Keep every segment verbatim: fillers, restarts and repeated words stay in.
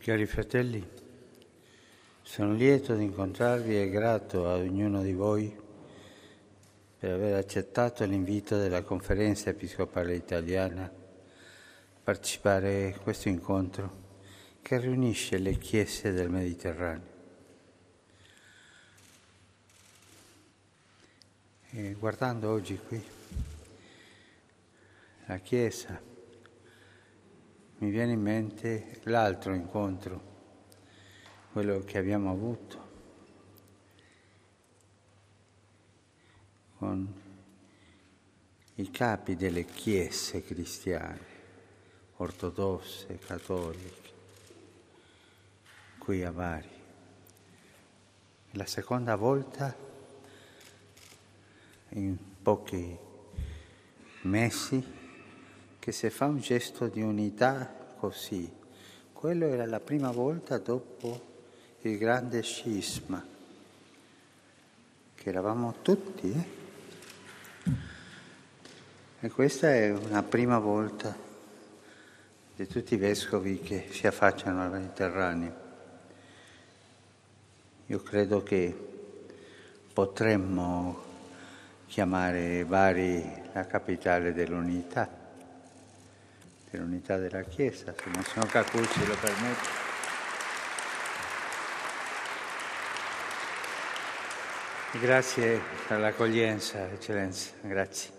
Cari fratelli, sono lieto di incontrarvi e grato a ognuno di voi per aver accettato l'invito della Conferenza Episcopale Italiana a partecipare a questo incontro che riunisce le chiese del Mediterraneo. E guardando oggi qui la Chiesa, mi viene in mente l'altro incontro, quello che abbiamo avuto con i capi delle chiese cristiane, ortodosse, cattoliche, qui a Bari. La seconda volta, in pochi mesi, che si fa un gesto di unità così. Quello era la prima volta dopo il grande scisma, che eravamo tutti, eh? E questa è una prima volta di tutti i vescovi che si affacciano al Mediterraneo. Io credo che potremmo chiamare Bari la capitale dell'unità, dell'unità della Chiesa, se Monsignor Cacucci lo permette. Grazie per l'accoglienza, Eccellenza, grazie.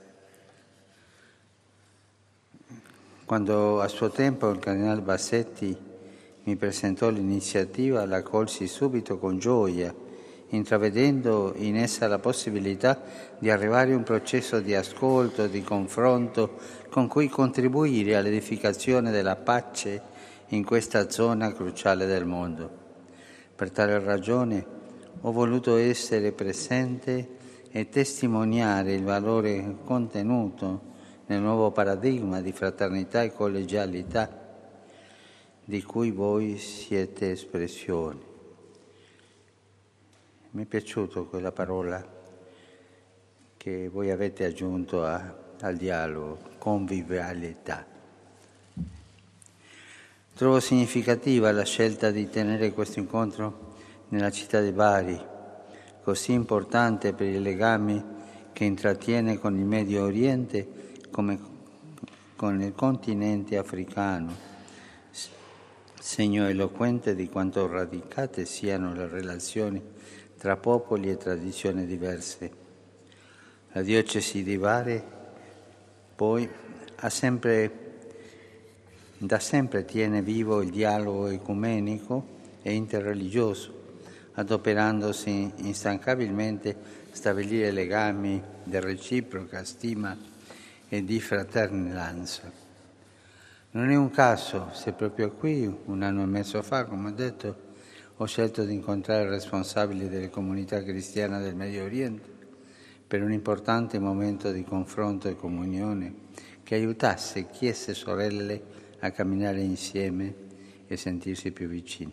Quando a suo tempo il Cardinale Bassetti mi presentò l'iniziativa, la colsi subito con gioia, intravedendo in essa la possibilità di arrivare a un processo di ascolto, di confronto, con cui contribuire all'edificazione della pace in questa zona cruciale del mondo. Per tale ragione ho voluto essere presente e testimoniare il valore contenuto nel nuovo paradigma di fraternità e collegialità di cui voi siete espressione. Mi è piaciuta quella parola che voi avete aggiunto a, al dialogo, convivialità. Trovo significativa la scelta di tenere questo incontro nella città di Bari, così importante per i legami che intrattiene con il Medio Oriente come con il continente africano, segno eloquente di quanto radicate siano le relazioni tra popoli e tradizioni diverse. La diocesi di Bari, poi, ha sempre, da sempre tiene vivo il dialogo ecumenico e interreligioso, adoperandosi instancabilmente a stabilire legami di reciproca stima e di fratellanza. Non è un caso se proprio qui, un anno e mezzo fa, come ho detto, ho scelto di incontrare i responsabili delle comunità cristiane del Medio Oriente per un importante momento di confronto e comunione che aiutasse chiese e sorelle a camminare insieme e sentirsi più vicini.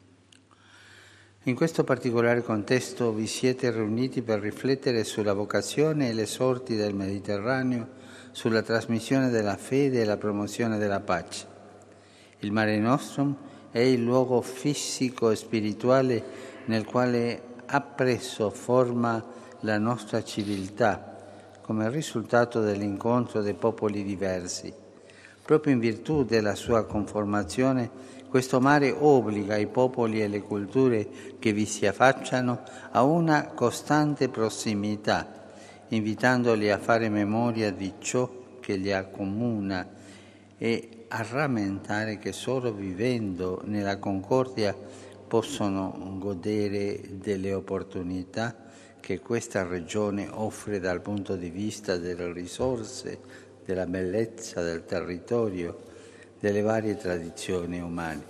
In questo particolare contesto vi siete riuniti per riflettere sulla vocazione e le sorti del Mediterraneo, sulla trasmissione della fede e la promozione della pace. Il Mare Nostrum è il luogo fisico e spirituale nel quale ha preso forma la nostra civiltà come risultato dell'incontro dei popoli diversi. Proprio in virtù della sua conformazione, questo mare obbliga i popoli e le culture che vi si affacciano a una costante prossimità, invitandoli a fare memoria di ciò che li accomuna e a rammentare che solo vivendo nella concordia possono godere delle opportunità che questa regione offre dal punto di vista delle risorse, della bellezza del territorio, delle varie tradizioni umane.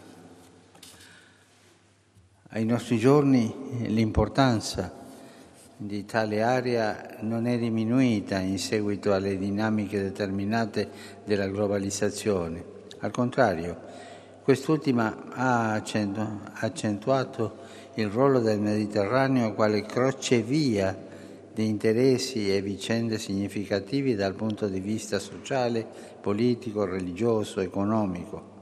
Ai nostri giorni l'importanza di tale area non è diminuita in seguito alle dinamiche determinate della globalizzazione. Al contrario, quest'ultima ha accentuato il ruolo del Mediterraneo quale crocevia di interessi e vicende significativi dal punto di vista sociale, politico, religioso, economico.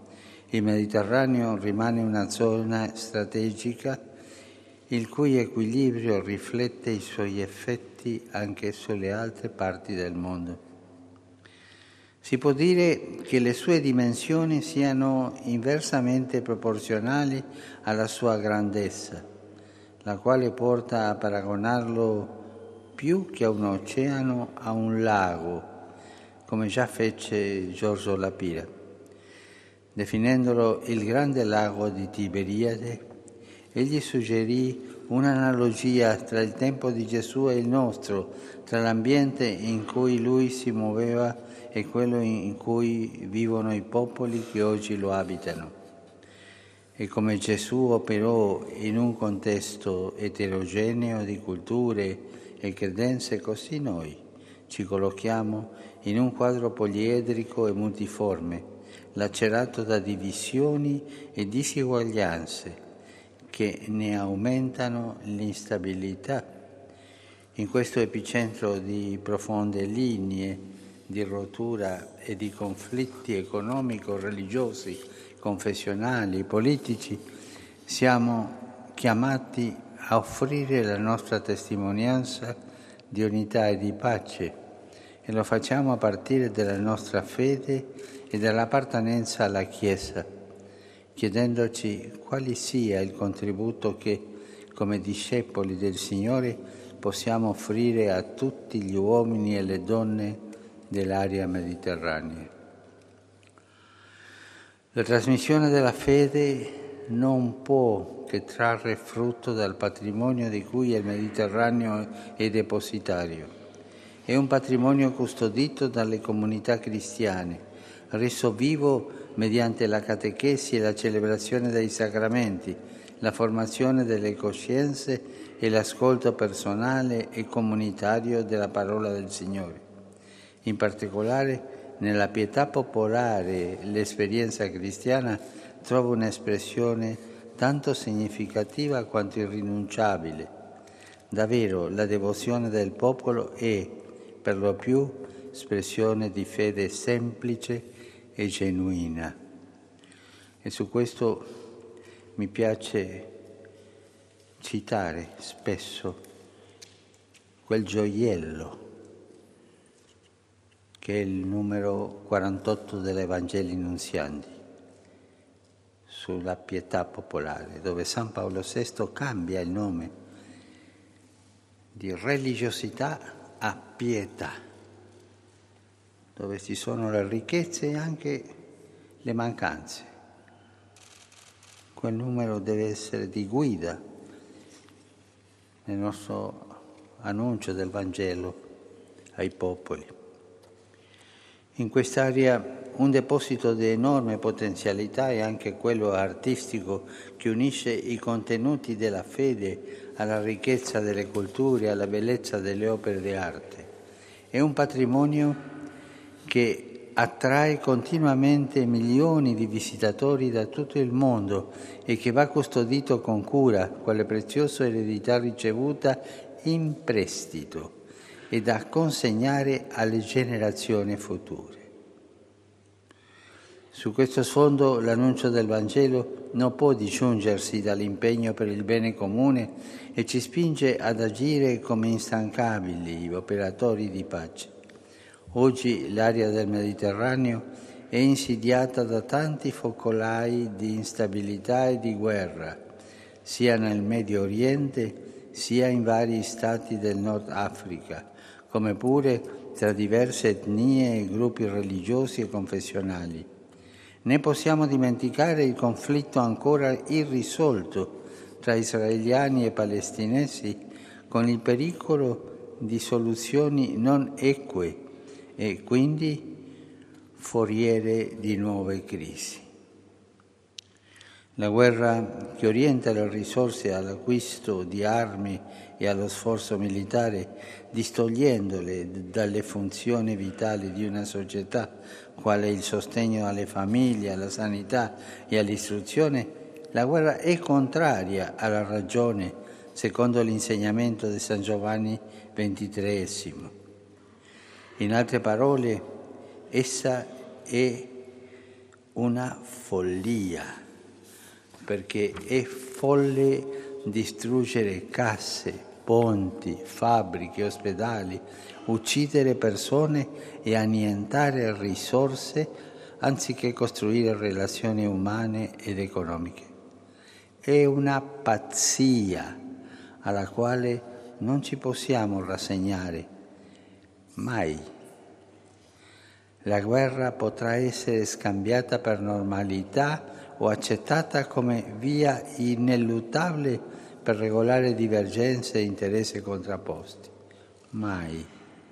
Il Mediterraneo rimane una zona strategica il cui equilibrio riflette i suoi effetti anche sulle altre parti del mondo. Si può dire che le sue dimensioni siano inversamente proporzionali alla sua grandezza, la quale porta a paragonarlo più che a un oceano a un lago, come già fece Giorgio La Pira, definendolo il grande lago di Tiberiade. Egli suggerì un'analogia tra il tempo di Gesù e il nostro, tra l'ambiente in cui lui si muoveva e quello in cui vivono i popoli che oggi lo abitano. E come Gesù operò in un contesto eterogeneo di culture e credenze, così noi ci collochiamo in un quadro poliedrico e multiforme, lacerato da divisioni e disuguaglianze che ne aumentano l'instabilità. In questo epicentro di profonde linee di rottura e di conflitti economico-religiosi, confessionali, politici, siamo chiamati a offrire la nostra testimonianza di unità e di pace, e lo facciamo a partire dalla nostra fede e dall'appartenenza alla Chiesa, chiedendoci quale sia il contributo che, come discepoli del Signore, possiamo offrire a tutti gli uomini e le donne dell'area mediterranea. La trasmissione della fede non può che trarre frutto dal patrimonio di cui il Mediterraneo è depositario. È un patrimonio custodito dalle comunità cristiane, reso vivo mediante la catechesi e la celebrazione dei sacramenti, la formazione delle coscienze e l'ascolto personale e comunitario della parola del Signore. In particolare, nella pietà popolare l'esperienza cristiana trova un'espressione tanto significativa quanto irrinunciabile. Davvero, la devozione del popolo è, per lo più, espressione di fede semplice e genuina. E su questo mi piace citare spesso quel gioiello che è il numero quarantotto dell'Evangeli Nunziandi, sulla pietà popolare, dove San Paolo sesto cambia il nome di religiosità a pietà, dove ci sono le ricchezze e anche le mancanze. Quel numero deve essere di guida nel nostro annuncio del Vangelo ai popoli. In quest'area un deposito di enorme potenzialità è anche quello artistico che unisce i contenuti della fede alla ricchezza delle culture, alla bellezza delle opere di arte. È un patrimonio che attrae continuamente milioni di visitatori da tutto il mondo e che va custodito con cura, quale preziosa eredità ricevuta in prestito e da consegnare alle generazioni future. Su questo sfondo l'annuncio del Vangelo non può disgiungersi dall'impegno per il bene comune e ci spinge ad agire come instancabili operatori di pace. Oggi l'area del Mediterraneo è insidiata da tanti focolai di instabilità e di guerra, sia nel Medio Oriente sia in vari stati del Nord Africa, come pure tra diverse etnie e gruppi religiosi e confessionali. Ne possiamo dimenticare il conflitto ancora irrisolto tra israeliani e palestinesi, con il pericolo di soluzioni non eque e quindi foriere di nuove crisi. La guerra che orienta le risorse all'acquisto di armi e allo sforzo militare, distogliendole dalle funzioni vitali di una società, quale il sostegno alle famiglie, alla sanità e all'istruzione, la guerra è contraria alla ragione, secondo l'insegnamento di San Giovanni ventitreesimo. In altre parole, essa è una follia, perché è folle distruggere case, ponti, fabbriche, ospedali, uccidere persone e annientare risorse anziché costruire relazioni umane ed economiche. È una pazzia alla quale non ci possiamo rassegnare mai. La guerra potrà essere scambiata per normalità o accettata come via ineluttabile per regolare divergenze e interessi contrapposti. Mai.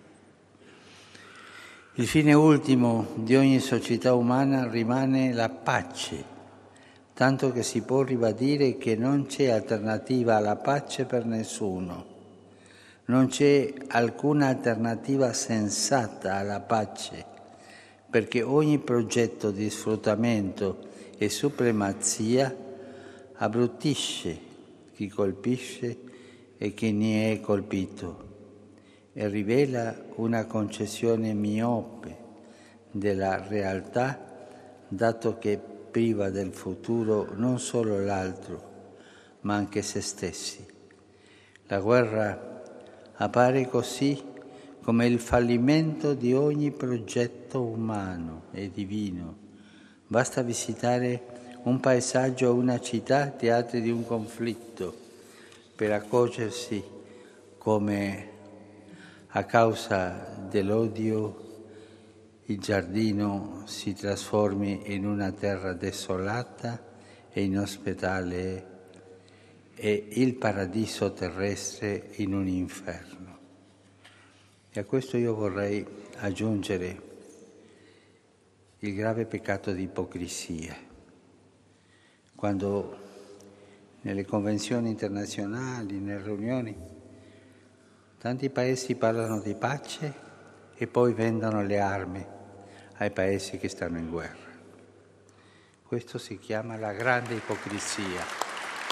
Il fine ultimo di ogni società umana rimane la pace, tanto che si può ribadire che non c'è alternativa alla pace per nessuno. Non c'è alcuna alternativa sensata alla pace, perché ogni progetto di sfruttamento e supremazia abbruttisce chi colpisce e chi ne è colpito e rivela una concezione miope della realtà, dato che priva del futuro non solo l'altro, ma anche se stessi. La guerra appare così come il fallimento di ogni progetto umano e divino. Basta visitare un paesaggio o una città teatri di un conflitto per accorgersi come a causa dell'odio il giardino si trasformi in una terra desolata e inospitale e il paradiso terrestre in un inferno. E a questo io vorrei aggiungere il grave peccato di ipocrisia. Quando nelle convenzioni internazionali, nelle riunioni, tanti paesi parlano di pace e poi vendono le armi ai paesi che stanno in guerra. Questo si chiama la grande ipocrisia.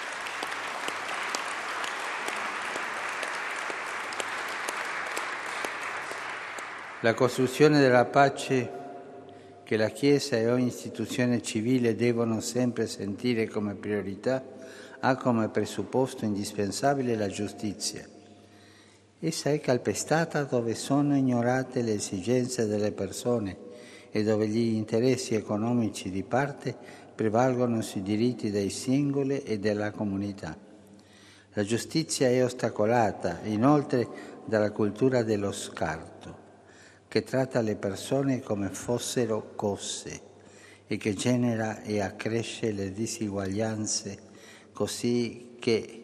La costruzione della pace che la Chiesa e ogni istituzione civile devono sempre sentire come priorità ha come presupposto indispensabile la giustizia. Essa è calpestata dove sono ignorate le esigenze delle persone e dove gli interessi economici di parte prevalgono sui diritti dei singoli e della comunità. La giustizia è ostacolata, inoltre, dalla cultura dello scarto, che tratta le persone come fossero cose e che genera e accresce le disuguaglianze così che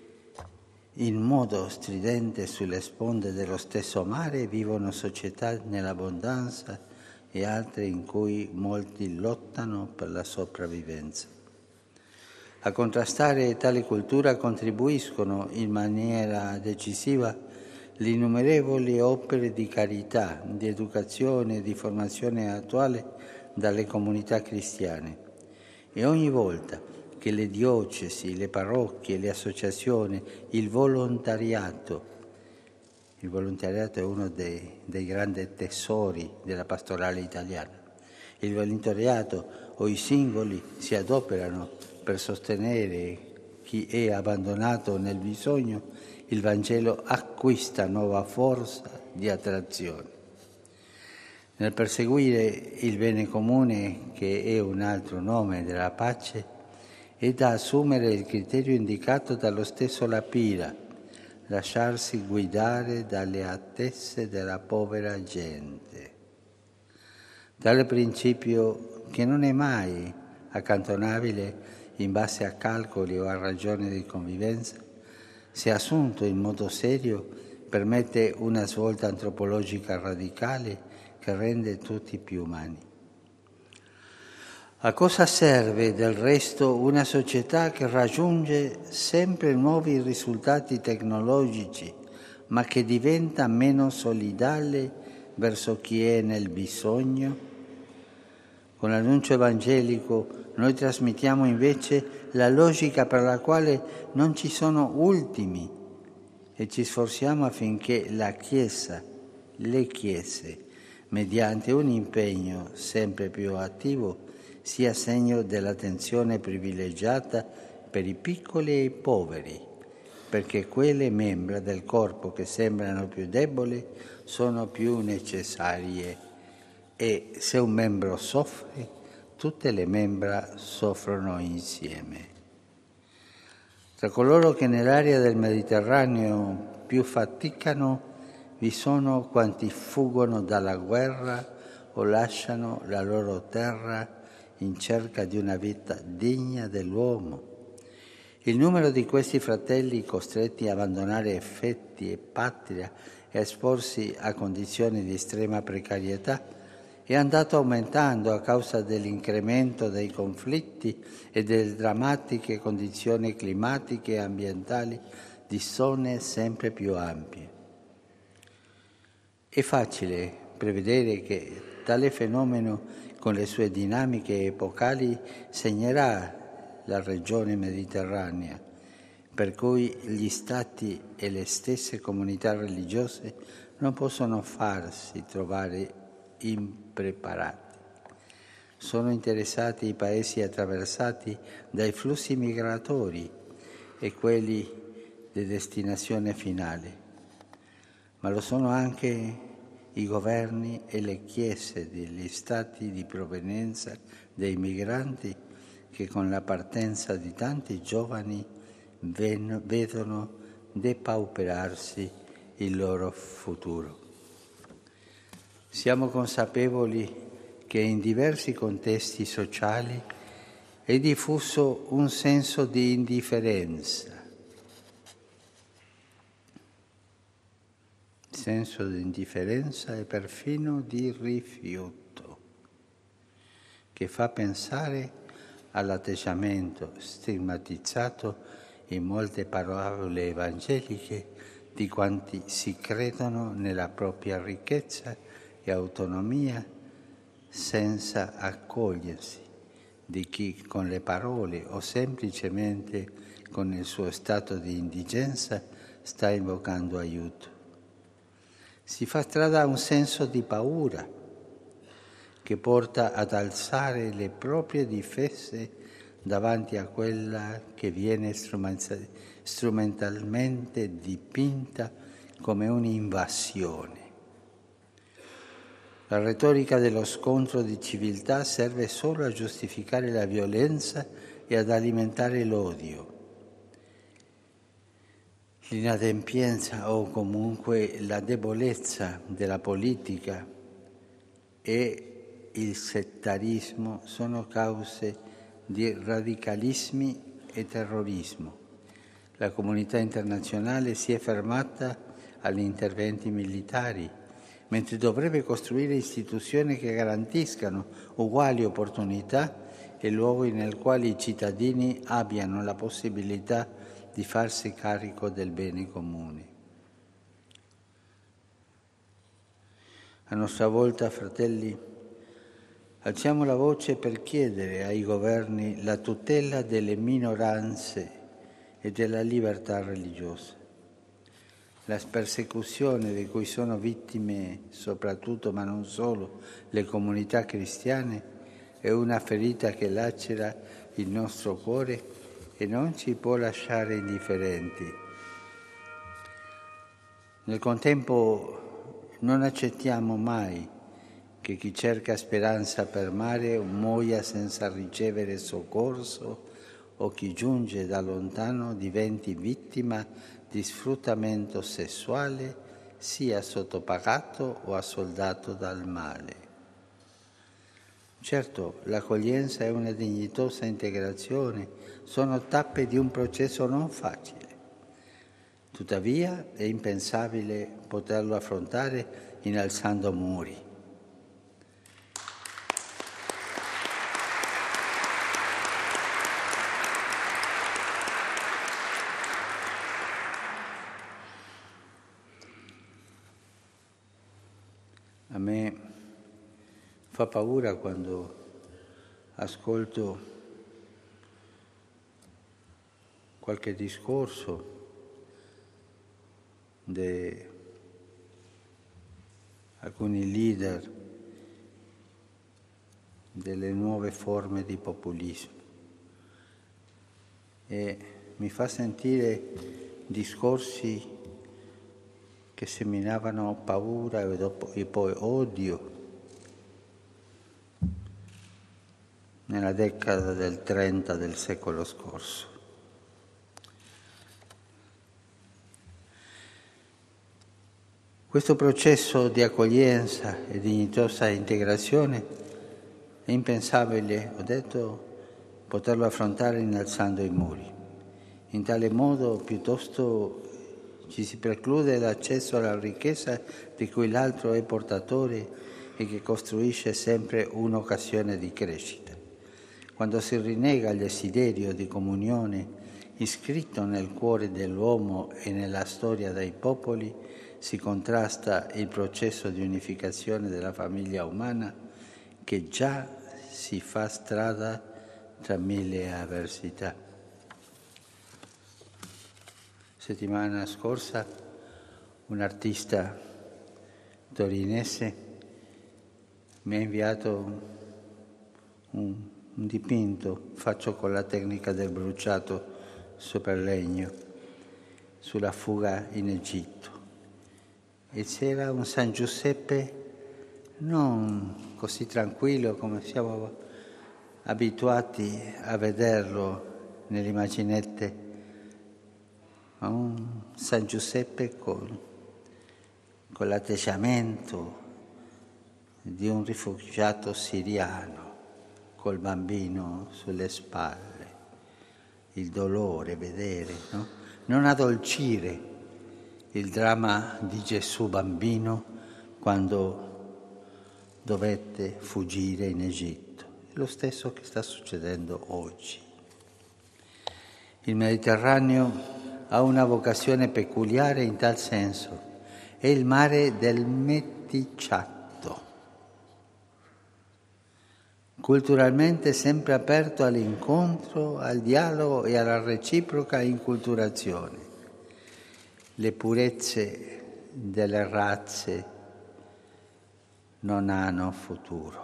in modo stridente sulle sponde dello stesso mare vivono società nell'abbondanza e altre in cui molti lottano per la sopravvivenza. A contrastare tale cultura contribuiscono in maniera decisiva le innumerevoli opere di carità, di educazione e di formazione attuale dalle comunità cristiane. E ogni volta che le diocesi, le parrocchie, le associazioni, il volontariato, il volontariato è uno dei, dei grandi tesori della pastorale italiana, il volontariato o i singoli si adoperano per sostenere chi è abbandonato nel bisogno, il Vangelo acquista nuova forza di attrazione. Nel perseguire il bene comune, che è un altro nome della pace, è da assumere il criterio indicato dallo stesso Lapira, lasciarsi guidare dalle attese della povera gente. Tale principio, che non è mai accantonabile in base a calcoli o a ragioni di convivenza, se assunto in modo serio, permette una svolta antropologica radicale che rende tutti più umani. A cosa serve del resto una società che raggiunge sempre nuovi risultati tecnologici, ma che diventa meno solidale verso chi è nel bisogno? Con l'annuncio evangelico noi trasmettiamo invece la logica per la quale non ci sono ultimi e ci sforziamo affinché la Chiesa, le Chiese, mediante un impegno sempre più attivo, sia segno dell'attenzione privilegiata per i piccoli e i poveri, perché quelle membra del corpo che sembrano più deboli sono più necessarie e se un membro soffre, tutte le membra soffrono insieme. Tra coloro che nell'area del Mediterraneo più faticano vi sono quanti fuggono dalla guerra o lasciano la loro terra in cerca di una vita degna dell'uomo. Il numero di questi fratelli costretti a abbandonare affetti e patria e a esporsi a condizioni di estrema precarietà è andato aumentando a causa dell'incremento dei conflitti e delle drammatiche condizioni climatiche e ambientali di zone sempre più ampie. È facile prevedere che tale fenomeno, con le sue dinamiche epocali, segnerà la regione mediterranea, per cui gli Stati e le stesse comunità religiose non possono farsi trovare impreparati. Sono interessati i paesi attraversati dai flussi migratori e quelli di destinazione finale, ma lo sono anche i governi e le chiese degli stati di provenienza dei migranti che con la partenza di tanti giovani ven- vedono depauperarsi il loro futuro. Siamo consapevoli che in diversi contesti sociali è diffuso un senso di indifferenza, senso di indifferenza e perfino di rifiuto, che fa pensare all'atteggiamento stigmatizzato in molte parole evangeliche di quanti si credono nella propria ricchezza e autonomia senza accogliersi di chi con le parole o semplicemente con il suo stato di indigenza sta invocando aiuto. Si fa strada un senso di paura che porta ad alzare le proprie difese davanti a quella che viene strumentalmente dipinta come un'invasione. La retorica dello scontro di civiltà serve solo a giustificare la violenza e ad alimentare l'odio. L'inadempienza o comunque la debolezza della politica e il settarismo sono cause di radicalismi e terrorismo. La comunità internazionale si è fermata agli interventi militari, mentre dovrebbe costruire istituzioni che garantiscano uguali opportunità e luoghi nel quali i cittadini abbiano la possibilità di farsi carico del bene comune. A nostra volta, fratelli, alziamo la voce per chiedere ai governi la tutela delle minoranze e della libertà religiosa. La persecuzione di cui sono vittime soprattutto, ma non solo, le comunità cristiane è una ferita che lacera il nostro cuore e non ci può lasciare indifferenti. Nel contempo non accettiamo mai che chi cerca speranza per mare muoia senza ricevere soccorso o chi giunge da lontano diventi vittima di sfruttamento sessuale, sia sottopagato o assoldato dal male. Certo, l'accoglienza e una dignitosa integrazione sono tappe di un processo non facile. Tuttavia è impensabile poterlo affrontare innalzando muri. A me fa paura quando ascolto qualche discorso di alcuni leader delle nuove forme di populismo e mi fa sentire discorsi che seminavano paura e, dopo, e poi odio nella decada del trenta del secolo scorso. Questo processo di accoglienza e dignitosa integrazione è impensabile, ho detto, poterlo affrontare innalzando i muri. In tale modo, piuttosto, ci si preclude l'accesso alla ricchezza di cui l'altro è portatore e che costruisce sempre un'occasione di crescita. Quando si rinnega il desiderio di comunione iscritto nel cuore dell'uomo e nella storia dei popoli, si contrasta il processo di unificazione della famiglia umana che già si fa strada tra mille avversità. Settimana scorsa un artista torinese mi ha inviato un, un dipinto fatto con la tecnica del bruciato sopra il legno sulla fuga in Egitto. E c'era un San Giuseppe non così tranquillo come siamo abituati a vederlo nelle immaginette, ma un San Giuseppe con, con l'atteggiamento di un rifugiato siriano, col bambino sulle spalle, il dolore, vedere, no? Non addolcire il dramma di Gesù bambino quando dovette fuggire in Egitto. È lo stesso che sta succedendo oggi. Il Mediterraneo ha una vocazione peculiare in tal senso. È il mare del meticciato, culturalmente sempre aperto all'incontro, al dialogo e alla reciproca inculturazione. Le purezze delle razze non hanno futuro.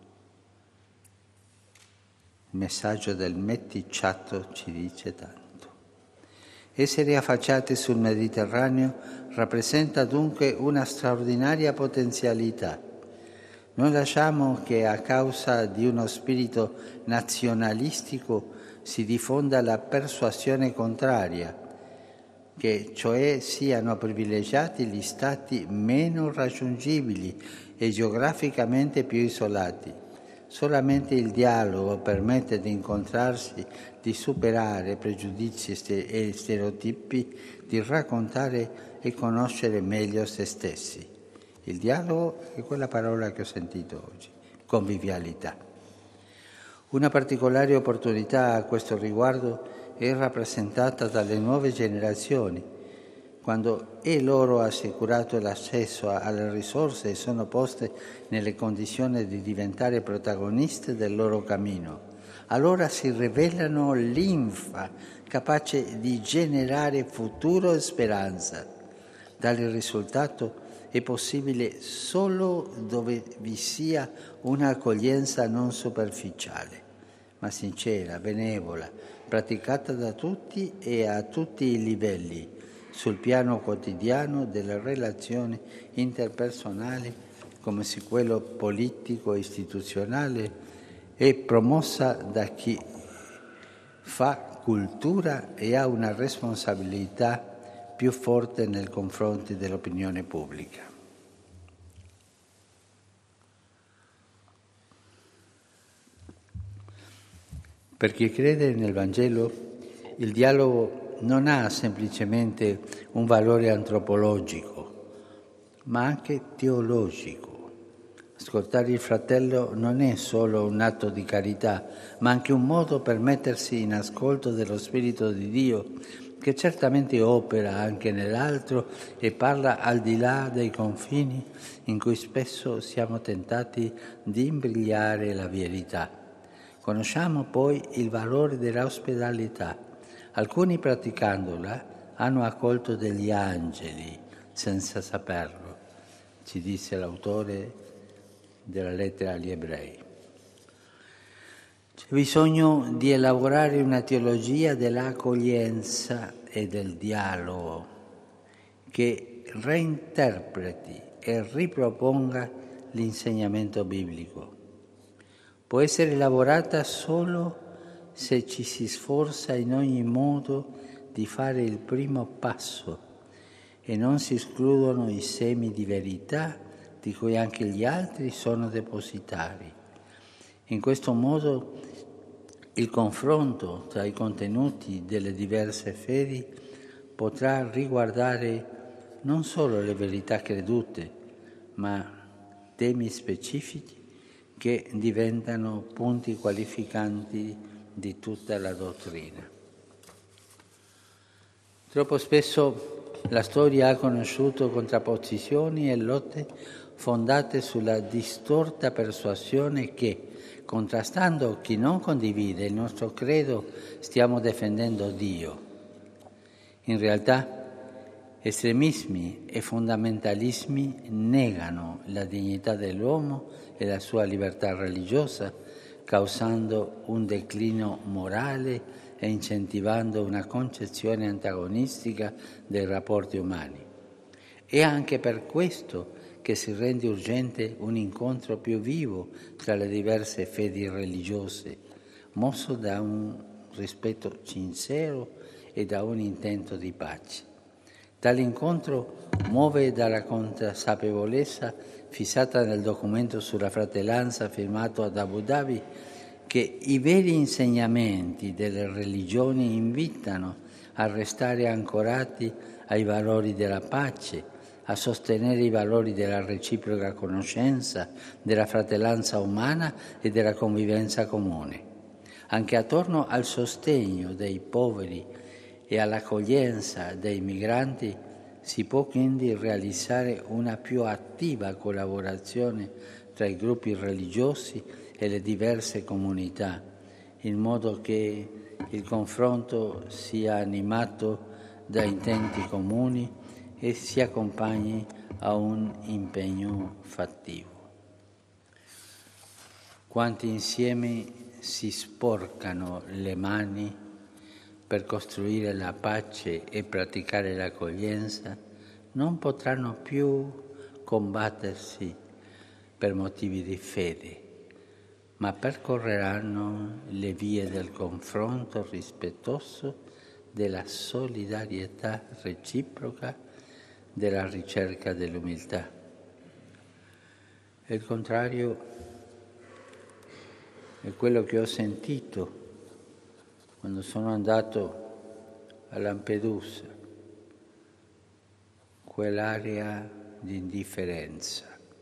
Il messaggio del meticciato ci dice tanto. Essere affacciati sul Mediterraneo rappresenta dunque una straordinaria potenzialità. Non lasciamo che a causa di uno spirito nazionalistico si diffonda la persuasione contraria, che cioè siano privilegiati gli stati meno raggiungibili e geograficamente più isolati. Solamente il dialogo permette di incontrarsi, di superare pregiudizi e stereotipi, di raccontare e conoscere meglio se stessi. Il dialogo è quella parola che ho sentito oggi, convivialità. Una particolare opportunità a questo riguardo è rappresentata dalle nuove generazioni, quando è loro assicurato l'accesso alle risorse e sono poste nelle condizioni di diventare protagoniste del loro cammino. Allora si rivelano linfa capace di generare futuro e speranza. Tale risultato è possibile solo dove vi sia un'accoglienza non superficiale, ma sincera, benevola, praticata da tutti e a tutti i livelli, sul piano quotidiano delle relazioni interpersonali come su quello politico e istituzionale, e promossa da chi fa cultura e ha una responsabilità più forte nei confronti dell'opinione pubblica. Per chi crede nel Vangelo, il dialogo non ha semplicemente un valore antropologico, ma anche teologico. Ascoltare il fratello non è solo un atto di carità, ma anche un modo per mettersi in ascolto dello Spirito di Dio, che certamente opera anche nell'altro e parla al di là dei confini in cui spesso siamo tentati di imbrigliare la verità. Conosciamo poi il valore dell'ospitalità. Alcuni praticandola hanno accolto degli angeli senza saperlo, ci dice l'autore della lettera agli Ebrei. C'è bisogno di elaborare una teologia dell'accoglienza e del dialogo che reinterpreti e riproponga l'insegnamento biblico. Può essere elaborata solo se ci si sforza in ogni modo di fare il primo passo e non si escludono i semi di verità di cui anche gli altri sono depositari. In questo modo il confronto tra i contenuti delle diverse fedi potrà riguardare non solo le verità credute, ma temi specifici che diventano punti qualificanti di tutta la dottrina. Troppo spesso la storia ha conosciuto contrapposizioni e lotte fondate sulla distorta persuasione che, contrastando chi non condivide il nostro credo, stiamo difendendo Dio. In realtà, estremismi e fondamentalismi negano la dignità dell'uomo e la sua libertà religiosa, causando un declino morale e incentivando una concezione antagonistica dei rapporti umani. È anche per questo che si rende urgente un incontro più vivo tra le diverse fedi religiose, mosso da un rispetto sincero e da un intento di pace. Tale incontro muove dalla consapevolezza fissata nel documento sulla fratellanza firmato ad Abu Dhabi che i veri insegnamenti delle religioni invitano a restare ancorati ai valori della pace, a sostenere i valori della reciproca conoscenza, della fratellanza umana e della convivenza comune. Anche attorno al sostegno dei poveri e all'accoglienza dei migranti si può quindi realizzare una più attiva collaborazione tra i gruppi religiosi e le diverse comunità, in modo che il confronto sia animato da intenti comuni e si accompagni a un impegno fattivo. Quanti insieme si sporcano le mani per costruire la pace e praticare l'accoglienza, non potranno più combattersi per motivi di fede, ma percorreranno le vie del confronto rispettoso, della solidarietà reciproca, della ricerca dell'umiltà. Il contrario è quello che ho sentito quando sono andato a Lampedusa, quell'area di indifferenza.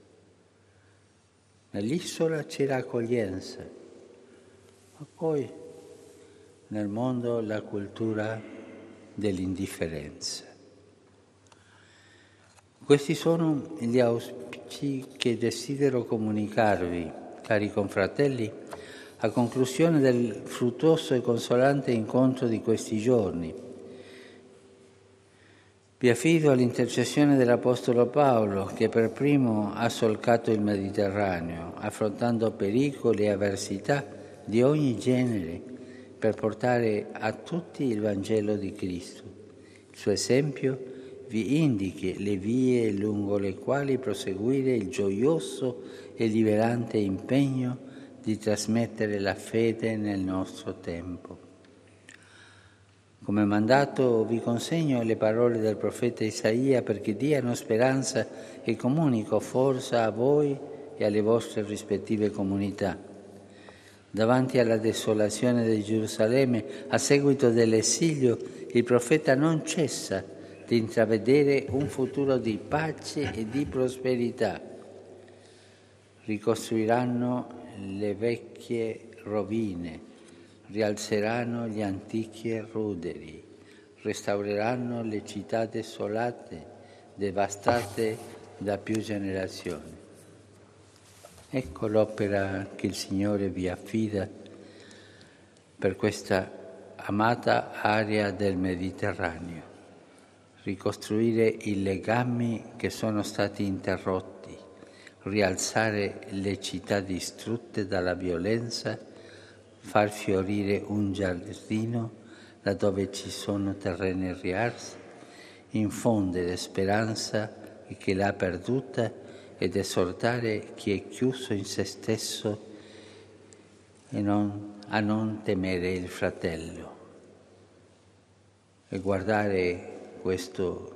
Nell'isola c'era accoglienza, ma poi nel mondo la cultura dell'indifferenza. Questi sono gli auspici che desidero comunicarvi, cari confratelli, a conclusione del fruttuoso e consolante incontro di questi giorni. Vi affido all'intercessione dell'Apostolo Paolo, che per primo ha solcato il Mediterraneo, affrontando pericoli e avversità di ogni genere per portare a tutti il Vangelo di Cristo. Il suo esempio vi indichi le vie lungo le quali proseguire il gioioso e liberante impegno di trasmettere la fede nel nostro tempo. Come mandato vi consegno le parole del profeta Isaia perché diano speranza e comunico forza a voi e alle vostre rispettive comunità. Davanti alla desolazione di Gerusalemme, a seguito dell'esilio, il profeta non cessa di intravedere un futuro di pace e di prosperità. Ricostruiranno le vecchie rovine, rialzeranno gli antichi ruderi, restaureranno le città desolate, devastate da più generazioni. Ecco l'opera che il Signore vi affida per questa amata area del Mediterraneo. Ricostruire i legami che sono stati interrotti, rialzare le città distrutte dalla violenza, far fiorire un giardino laddove ci sono terreni riarsi, infondere speranza in chi l'ha perduta ed esortare chi è chiuso in se stesso e non, a non temere il fratello. E guardare questo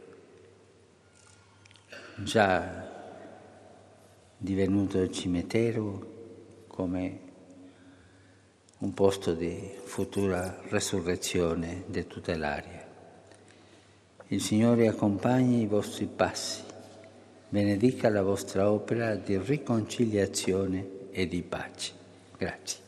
già divenuto cimitero come un posto di futura resurrezione di tutta l'aria. Il Signore accompagni i vostri passi, benedica la vostra opera di riconciliazione e di pace. Grazie.